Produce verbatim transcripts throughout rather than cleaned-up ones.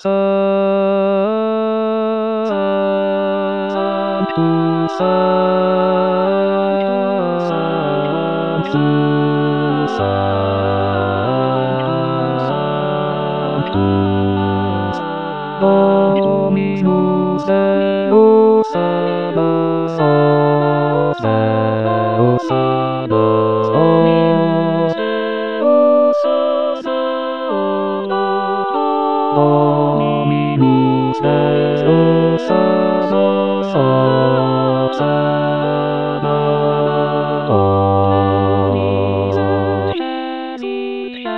ドミノセオサバサセオサバドミノセオサバドミノセオサバサセバドミノセリシ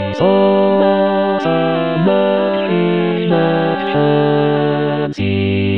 So,